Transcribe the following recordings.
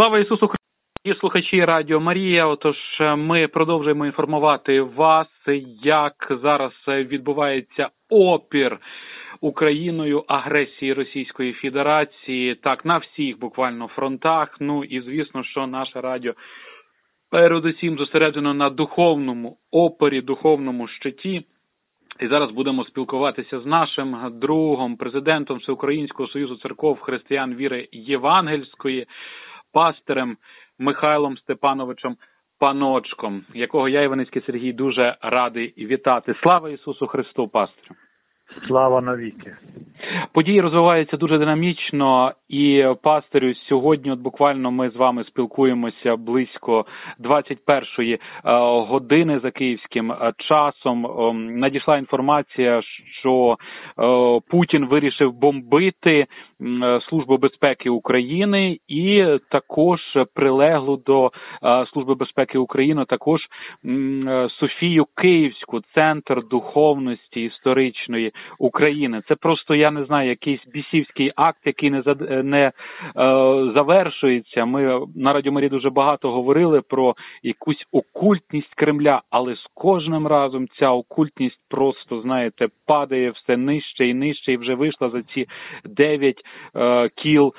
Слава Ісусу Христу, дорогі слухачі Радіо Марія. Отож, ми продовжуємо інформувати вас, як зараз відбувається опір Україною агресії Російської Федерації, так, на всіх буквально фронтах. Ну і звісно, що наше радіо передусім зосереджено на духовному опорі, духовному щиті. І зараз будемо спілкуватися з нашим другом, президентом Всеукраїнського Союзу Церков Християн Віри Євангельської, пастирем Михайлом Степановичем Паночком, якого я, Іваницький Сергій, дуже радий вітати. Слава Ісусу Христу, пастирю! Слава навіки! Події розвиваються дуже динамічно, і, пастирю, сьогодні буквально ми з вами спілкуємося близько 21-ї години за київським часом. Надійшла інформація, що Путін вирішив бомбити Службу безпеки України і також прилеглу до Служби безпеки України також Софію Київську, центр духовності історичної України. Це просто, я не знаю, якийсь бісівський акт, який не завершується. Ми на Радіо Марії дуже багато говорили про якусь окультність Кремля, але з кожним разом ця окультність просто, знаєте, падає все нижче і нижче, і вже вийшла за ці 9 кіл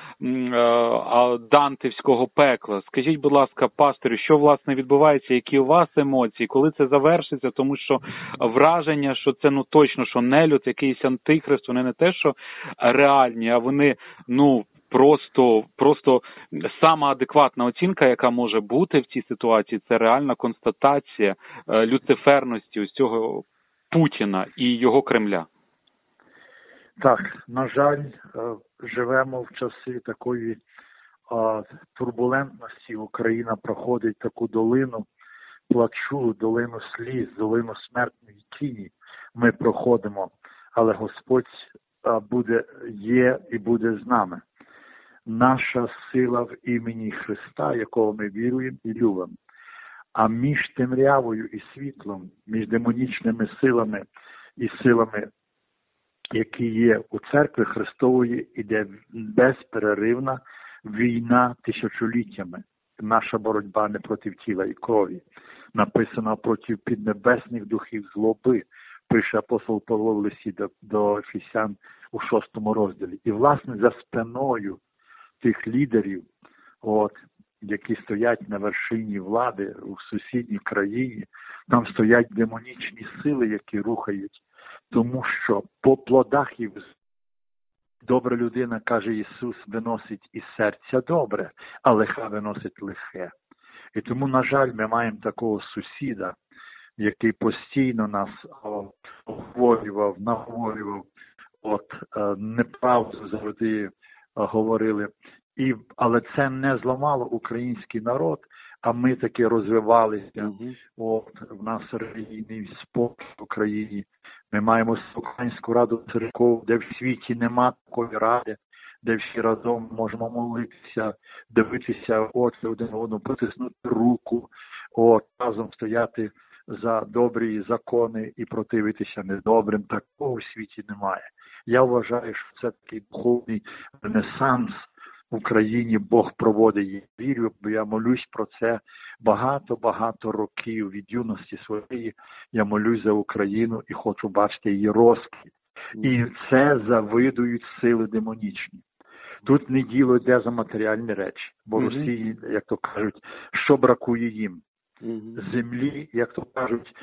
дантівського пекла. Скажіть, будь ласка, пастирю, що, власне, відбувається, які у вас емоції, коли це завершиться, тому що враження, що це, точно, що нелюд, якийсь антихрист, вони не те, що реальні, а вони, просто сама адекватна оцінка, яка може бути в цій ситуації, це реальна констатація люциферності ось цього Путіна і його Кремля. Так, на жаль, живемо в часи такої турбулентності. Україна проходить таку долину плачу, долину сліз, долину смертної тіні. Ми проходимо, але Господь є і буде з нами. Наша сила в імені Христа, якого ми віруємо і любимо. А між темрявою і світлом, між демонічними силами і силами, які є у церкві Христової, іде безперервна війна тисячоліттями. Наша боротьба не проти тіла і крові. Написано проти піднебесних духів злоби, пише апостол Павло в листі до Ефесян у 6 розділі. І, власне, за спиною тих лідерів, які стоять на вершині влади у сусідній країні, там стоять демонічні сили, які рухають. Тому що по плодах їх добра людина, каже Ісус, виносить із серця добре, а лиха виносить лихе. І тому, на жаль, ми маємо такого сусіда, який постійно нас наговорював, неправду завжди говорили. Але це не зламало український народ, а ми таки розвивалися. В нас релігійний спокій в Україні. Ми маємо Українську раду церков, де в світі нема такої ради, де всі разом можемо молитися, дивитися в очі один одному, потиснути руку, разом стояти за добрі закони і противитися недобрим. Такого в світі немає. Я вважаю, що це такий духовний ренесанс в Україні Бог проводить. Я вірю, бо я молюсь про це багато років від юності своєї. Я молюсь за Україну і хочу бачити її розквіт. І це завидують сили демонічні. Тут не діло йде за матеріальні речі, бо Росії, як то кажуть, що бракує їм? Землі, як то кажуть,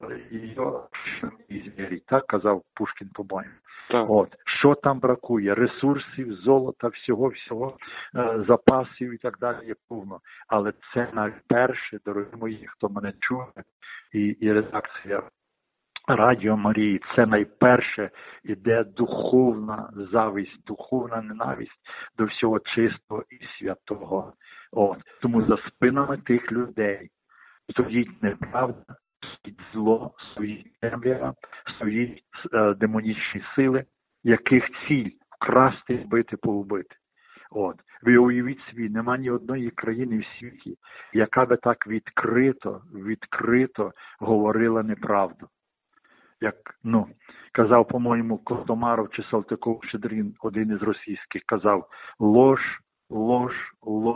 її звірі, так казав Пушкін, по-моєму. Що там бракує? Ресурсів, золота, всього, запасів і так далі є повно. Але це найперше, дорогі мої, хто мене чує, і редакція Радіо Марії, це найперше іде духовна зависть, духовна ненависть до всього чистого і святого. Тому за спинами тих людей стоїть неправда, стоїть зло, стоїть темрява, стоїть демонічні сили, яких ціль вкрасти, вбити, погубити. Ви уявіть собі, нема ні одної країни в світі, яка би так відкрито говорила неправду. Як, казав, по-моєму, Костомаров чи Салтиков-Щедрин, один із російських, казав: ложь,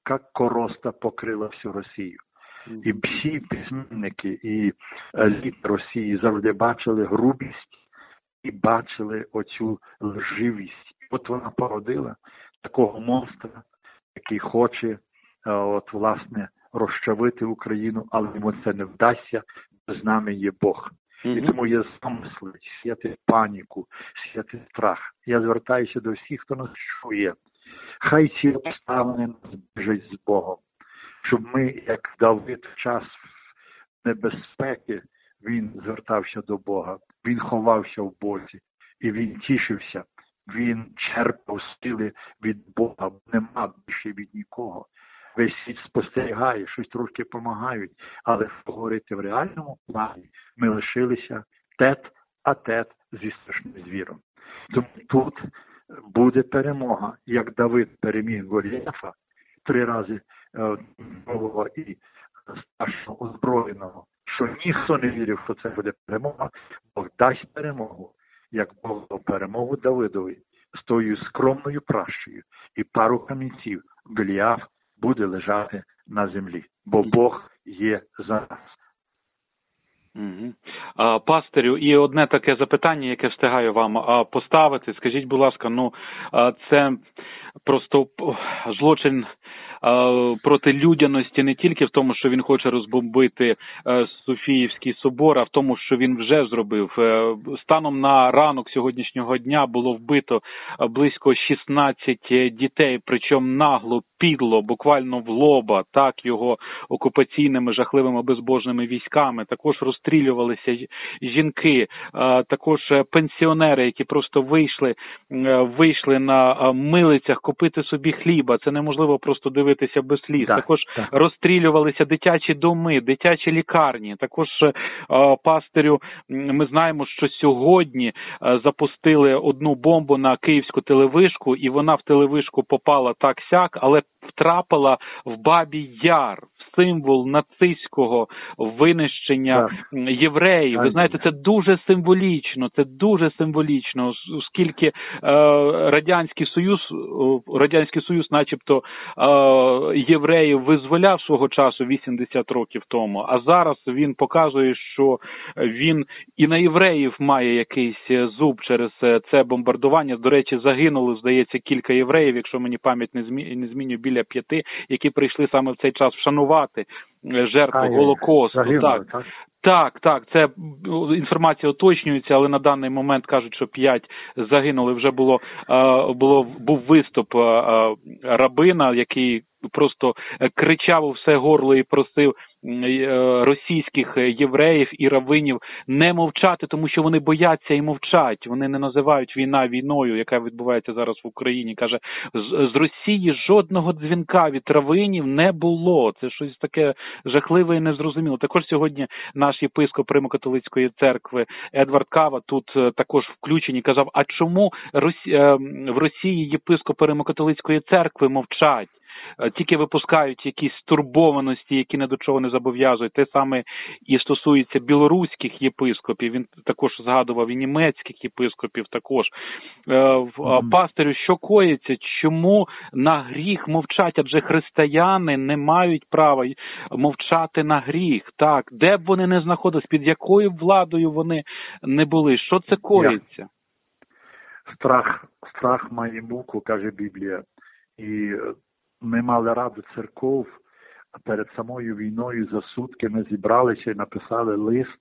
як короста покрила всю Росію. І всі письменники і еліти Росії завжди бачили грубість і бачили оцю лживість. От вона породила такого монстра, який хоче, власне, розчавити Україну, але йому це не вдасться, бо з нами є Бог. І тому є замисли сіяти паніку, сіяти страх. Я звертаюся до всіх, хто нас чує. Хай ці обставини нас біжать з Богом. Щоб ми, як Давид в час небезпеки, він звертався до Бога. Він ховався в Бозі. І він тішився. Він черпав сили від Бога. Нема більше від нікого. Весь світ спостерігає, щось трошки допомагають. Але говорити в реальному плані, ми лишилися тет-а-тет зі страшним звіром. Тому тут буде перемога. Як Давид переміг Голіафа 3 рази нового і старшого озброєного, що ніхто не вірив, що це буде перемога, Бог дасть перемогу, як Бог дав перемогу Давидові з тою скромною пращею і пару камінців Голіаф буде лежати на землі, бо Бог є за нас. Пастирю, і одне таке запитання, яке встигаю вам поставити. Скажіть, будь ласка, це просто злочин проти людяності не тільки в тому, що він хоче розбомбити Софіївський собор, а в тому, що він вже зробив. Станом на ранок сьогоднішнього дня було вбито близько 16 дітей, причому нагло, підло, буквально в лоба, так, його окупаційними жахливими безбожними військами. Також розстрілювалися жінки, також пенсіонери, які просто вийшли на милицях купити собі хліба. Це неможливо просто дивитися без сліз. Також розстрілювалися дитячі доми, дитячі лікарні. Також, пастирю, ми знаємо, що сьогодні запустили одну бомбу на київську телевишку, і вона в телевишку попала так-сяк, але втрапила в Бабій Яр, в символ нацистського винищення євреїв. Ви знаєте, це дуже символічно, оскільки Радянський Союз начебто євреїв визволяв свого часу 80 років тому, а зараз він показує, що він і на євреїв має якийсь зуб через це бомбардування. До речі, загинуло, здається, кілька євреїв, якщо мені пам'ять не змінює, біля 5, які прийшли саме в цей час вшанувати жертви Голокосту. Так, це інформація уточнюється, але на даний момент кажуть, що 5 загинули. Вже був виступ рабина, який просто кричав у все горло і просив російських євреїв і раввинів не мовчати, тому що вони бояться і мовчать. Вони не називають війна війною, яка відбувається зараз в Україні. Каже, з Росії жодного дзвінка від раввинів не було. Це щось таке жахливе і незрозуміло. Також сьогодні наш єпископ Римо-католицької церкви Едвард Кава тут також включені, казав, а чому в Росії єпископи Римо-католицької церкви мовчать? Тільки випускають якісь стурбованості, які ні до чого не зобов'язують. Те саме і стосується білоруських єпископів. Він також згадував і німецьких єпископів також. Пастирю, що коїться? Чому на гріх мовчать? Адже християни не мають права мовчати на гріх. Так, де б вони не знаходились, під якою владою вони не були? Що це коїться? Страх має муку, каже Біблія. І ми мали раду церков, а перед самою війною за сутки ми зібралися і написали лист,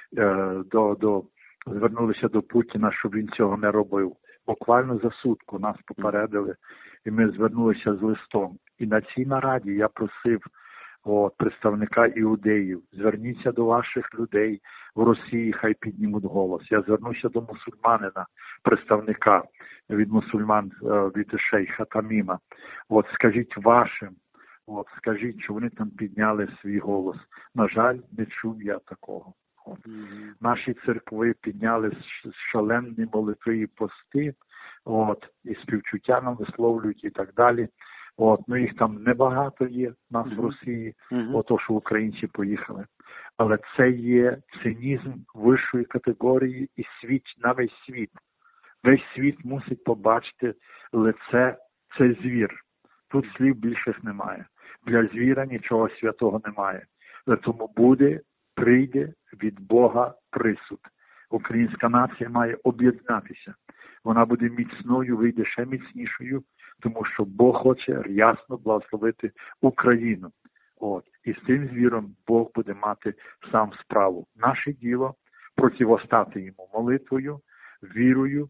звернулися до Путіна, щоб він цього не робив. Буквально за сутку нас попередили, і ми звернулися з листом. І на цій нараді я просив представника іудеїв, зверніться до ваших людей в Росії, хай піднімуть голос. Я звернувся до мусульманина, представника від мусульман, від шейха Таміма. Скажіть вашим, скажіть, що вони там підняли свій голос. На жаль, не чув я такого. Наші церкви підняли шалені молитви і пости, і співчуття нам висловлюють і так далі. Їх там небагато є, нас в Росії, що українці поїхали. Але це є цинізм вищої категорії і на весь світ. Весь світ мусить побачити лице, це звір. Тут слів більших немає. Для звіра нічого святого немає. Тому прийде від Бога присуд. Українська нація має об'єднатися. Вона буде міцною, вийде ще міцнішою, тому що Бог хоче рясно благословити Україну. І з цим звіром Бог буде мати сам справу. Наше діло противостати йому молитвою, вірою,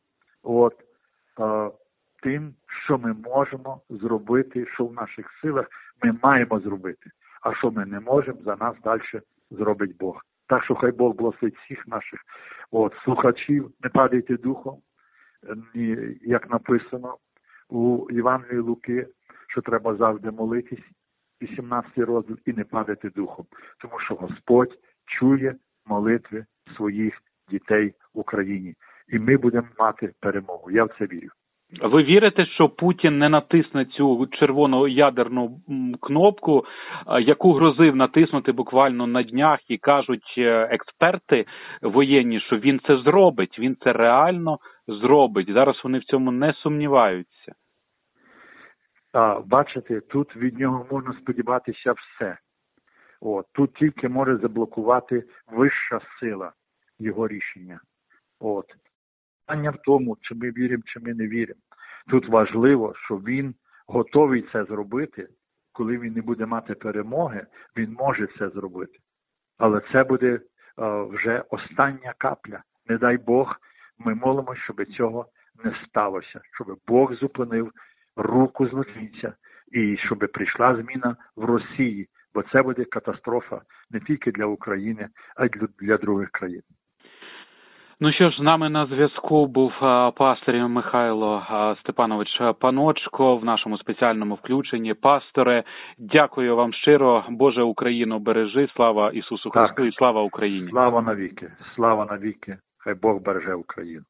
тим, що ми можемо зробити, що в наших силах ми маємо зробити. А що ми не можемо, за нас далі зробить Бог. Так що хай Бог благословить всіх наших слухачів, не падайте духом, як написано у Євангелії Луки, що треба завжди молитись, 18 розділ, і не падати духом. Тому що Господь чує молитви своїх дітей в Україні. І ми будемо мати перемогу. Я в це вірю. Ви вірите, що Путін не натисне цю червону ядерну кнопку, яку грозив натиснути буквально на днях, і кажуть експерти воєнні, що він це зробить, він це реально зробить. Зараз вони в цьому не сумніваються. Бачите, тут від нього можна сподіватися все. Тут тільки може заблокувати вища сила його рішення. Питання в тому, чи ми віримо, чи ми не віримо. Тут важливо, що він готовий це зробити. Коли він не буде мати перемоги, він може це зробити. Але це буде вже остання капля. Не дай Бог, ми молимося, щоб цього не сталося. Щоб Бог зупинив руку злочинця і щоб прийшла зміна в Росії. Бо це буде катастрофа не тільки для України, а й для других країн. Ну що ж, з нами на зв'язку був пастор Михайло Степанович Паночко в нашому спеціальному включенні. Пасторе, дякую вам щиро. Боже, Україну бережи. Слава Ісусу Христу і слава Україні. Слава навіки. Слава навіки. Хай Бог береже Україну.